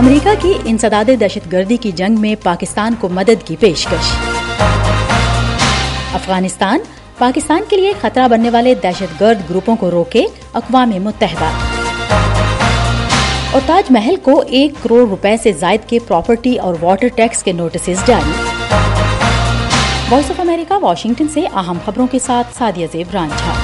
امریکہ کی انسداد دہشت گردی کی جنگ میں پاکستان کو مدد کی پیشکش۔ افغانستان پاکستان کے لیے خطرہ بننے والے دہشت گرد گروپوں کو روکے اقوام متحدہ۔ اور تاج محل کو 1 کروڑ روپے سے زائد کے پراپرٹی اور واٹر ٹیکس کے نوٹسز جاری۔ وائس آف امریکہ واشنگٹن سے اہم خبروں کے ساتھ سعدیہ زیب رانجھا۔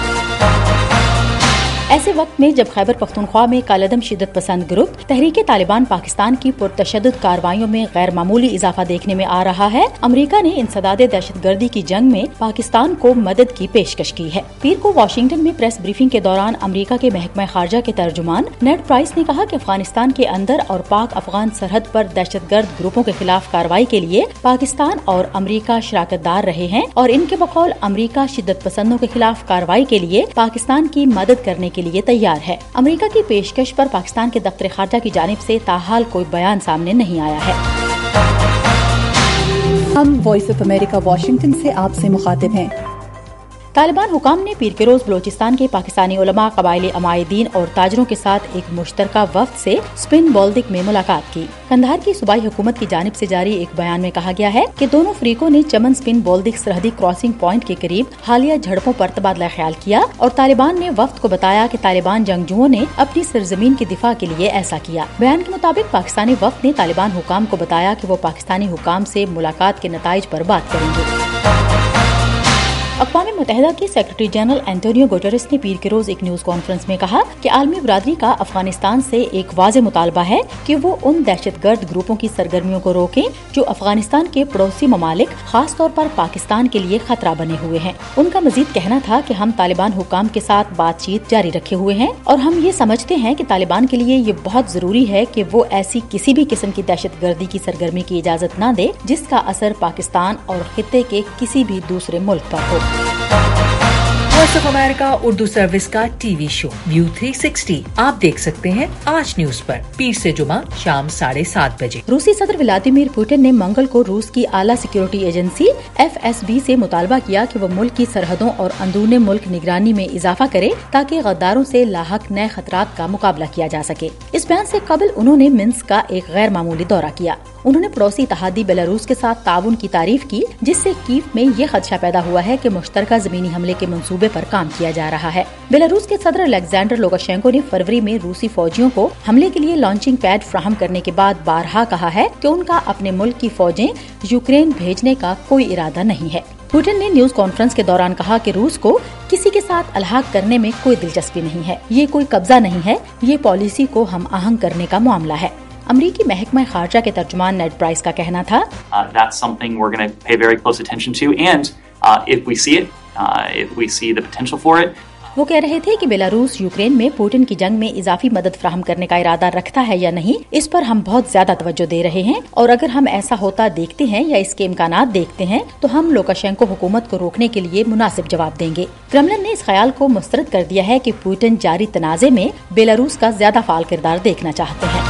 ایسے وقت میں جب خیبر پختونخوا میں کالعدم شدت پسند گروپ تحریک طالبان پاکستان کی پرتشدد کارروائیوں میں غیر معمولی اضافہ دیکھنے میں آ رہا ہے، امریکہ نے انسداد دہشت گردی کی جنگ میں پاکستان کو مدد کی پیشکش کی ہے۔ پیر کو واشنگٹن میں پریس بریفنگ کے دوران امریکہ کے محکمہ خارجہ کے ترجمان نیڈ پرائس نے کہا کہ افغانستان کے اندر اور پاک افغان سرحد پر دہشت گرد گروپوں کے خلاف کارروائی کے لیے پاکستان اور امریکہ شراکت دار رہے ہیں اور ان کے بقول امریکہ شدت پسندوں کے خلاف کارروائی کے لیے پاکستان کی مدد کرنے کے لیے تیار ہے۔ امریکہ کی پیشکش پر پاکستان کے دفتر خارجہ کی جانب سے تاحال کوئی بیان سامنے نہیں آیا ہے۔ ہم وائس آف امریکہ واشنگٹن سے آپ سے مخاطب ہیں۔ طالبان حکام نے پیر کے روز بلوچستان کے پاکستانی علماء، قبائلی عمائدین اور تاجروں کے ساتھ ایک مشترکہ وفد سے سپن بولدک میں ملاقات کی۔ قندھار کی صوبائی حکومت کی جانب سے جاری ایک بیان میں کہا گیا ہے کہ دونوں فریقوں نے چمن سپن بولدک سرحدی کراسنگ پوائنٹ کے قریب حالیہ جھڑپوں پر تبادلہ خیال کیا اور طالبان نے وفد کو بتایا کہ طالبان جنگجوؤں نے اپنی سرزمین کی دفاع کے لیے ایسا کیا۔ بیان کے مطابق پاکستانی وفد نے طالبان حکام کو بتایا کہ وہ پاکستانی حکام سے ملاقات کے نتائج پر بات کریں گے۔ اقوام متحدہ کے سیکرٹری جنرل اینٹونیو گوٹریس نے پیر کے روز ایک نیوز کانفرنس میں کہا کہ عالمی برادری کا افغانستان سے ایک واضح مطالبہ ہے کہ وہ ان دہشت گرد گروپوں کی سرگرمیوں کو روکیں جو افغانستان کے پڑوسی ممالک خاص طور پر پاکستان کے لیے خطرہ بنے ہوئے ہیں۔ ان کا مزید کہنا تھا کہ ہم طالبان حکام کے ساتھ بات چیت جاری رکھے ہوئے ہیں اور ہم یہ سمجھتے ہیں کہ طالبان کے لیے یہ بہت ضروری ہے کہ وہ ایسی کسی بھی قسم کی دہشت گردی کی سرگرمی کی اجازت نہ دے جس کا اثر پاکستان اور خطے کے کسی بھی دوسرے ملک پر ہو۔ Voice of America Urdu service T V show view ویو 360 آپ دیکھ سکتے ہیں آج نیوز پر پیر سے جمعہ شام 7:30 بجے۔ روسی صدر ولادیمیر پوٹن نے منگل کو روس کی اعلیٰ سیکیورٹی ایجنسی FSB سے مطالبہ کیا کہ وہ ملک کی سرحدوں اور اندرون ملک نگرانی میں اضافہ کرے تاکہ غداروں سے لاحق نئے خطرات کا مقابلہ کیا جا سکے۔ اس بیان سے قبل انہوں نے منسک کا ایک غیر معمولی دورہ کیا۔ انہوں نے پڑوسی اتحادی بیلاروس کے ساتھ تعاون کی تعریف کی جس سے کیف میں یہ خدشہ پیدا ہوا ہے کہ مشترکہ زمینی حملے کے منصوبے پر کام کیا جا رہا ہے۔ بیلاروس کے صدر الیگزینڈر لوکاشینکو نے فروری میں روسی فوجیوں کو حملے کے لیے لانچنگ پیڈ فراہم کرنے کے بعد بارہا کہا ہے کہ ان کا اپنے ملک کی فوجیں یوکرین بھیجنے کا کوئی ارادہ نہیں ہے۔ پوٹن نے نیوز کانفرنس کے دوران کہا کہ روس کو کسی کے ساتھ الحاق کرنے میں کوئی دلچسپی نہیں ہے، یہ کوئی قبضہ نہیں ہے، یہ پالیسی کو ہم آہنگ کرنے کا معاملہ ہے۔ امریکی محکمہ خارجہ کے ترجمان نیڈ پرائس کا کہنا تھا That's something we're going to pay very close attention to and if we see it, if we see the potential for it. وہ کہہ رہے تھے کہ بیلاروس یوکرین میں پوٹن کی جنگ میں اضافی مدد فراہم کرنے کا ارادہ رکھتا ہے یا نہیں، اس پر ہم بہت زیادہ توجہ دے رہے ہیں اور اگر ہم ایسا ہوتا دیکھتے ہیں یا اس کے امکانات دیکھتے ہیں تو ہم لوکاشینکو حکومت کو روکنے کے لیے مناسب جواب دیں گے۔ کرملن نے اس خیال کو مسترد کر دیا ہے کہ پوٹن جاری تنازع میں بیلاروس کا زیادہ فعال کردار دیکھنا چاہتے ہیں۔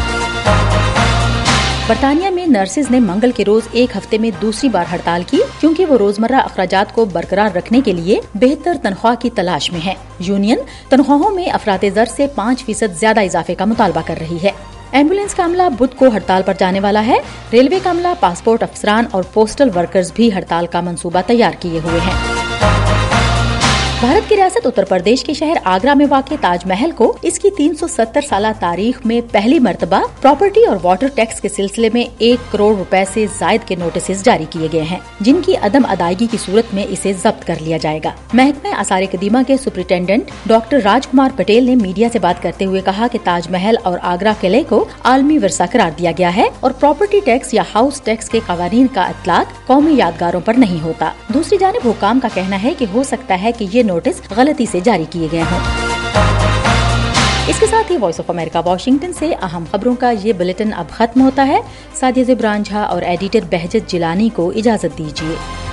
برطانیہ میں نرسز نے منگل کے روز ایک ہفتے میں دوسری بار ہڑتال کی کیونکہ وہ روزمرہ اخراجات کو برقرار رکھنے کے لیے بہتر تنخواہ کی تلاش میں ہیں۔ یونین تنخواہوں میں افراط زر سے 5% زیادہ اضافے کا مطالبہ کر رہی ہے۔ ایمبولینس کا عملہ بدھ کو ہڑتال پر جانے والا ہے۔ ریلوے کا عملہ، پاسپورٹ افسران اور پوسٹل ورکرز بھی ہڑتال کا منصوبہ تیار کیے ہوئے ہیں۔ بھارت کی ریاست اتر پردیش کے شہر آگرہ میں واقع تاج محل کو اس کی 370 سالہ تاریخ میں پہلی مرتبہ پراپرٹی اور واٹر ٹیکس کے سلسلے میں 1 کروڑ روپے سے زائد کے نوٹسز جاری کیے گئے ہیں جن کی عدم ادائیگی کی صورت میں اسے ضبط کر لیا جائے گا۔ محکمہ آثار قدیمہ کے سپرنٹینڈنٹ ڈاکٹر راج کمار پٹیل نے میڈیا سے بات کرتے ہوئے کہا کہ تاج محل اور آگرہ قلعے کو عالمی ورثہ قرار دیا گیا ہے اور پراپرٹی ٹیکس یا ہاؤس ٹیکس کے قوانین کا اطلاق قومی یادگاروں پر نہیں ہوتا۔ دوسری جانب حکام کا کہنا ہے کہ ہو سکتا ہے کہ یہ نوٹس غلطی سے جاری کیے گئے ہوں۔ اس کے ساتھ ہی وائس آف امریکہ واشنگٹن سے اہم خبروں کا یہ بلیٹن اب ختم ہوتا ہے۔ سعدیہ زیب رانجھا اور ایڈیٹر بہجت جیلانی کو اجازت دیجیے۔